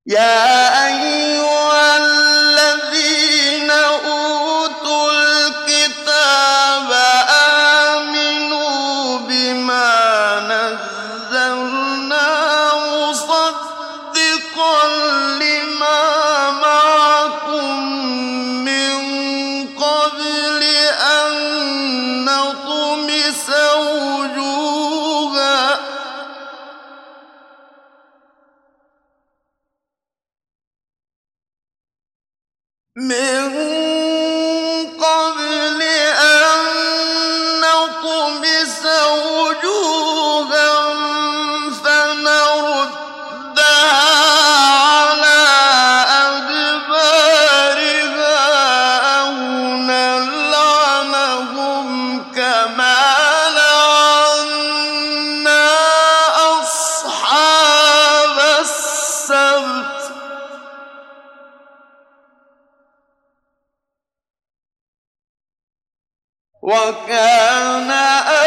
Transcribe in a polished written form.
يا أيها الذين أوتوا الكتاب آمنوا بما نزلنا مصدقا لما معكم من قبل أن نطمس وجوها فنردها على أدبارها أو نلعنهم كما لعنا أصحاب السبت وكان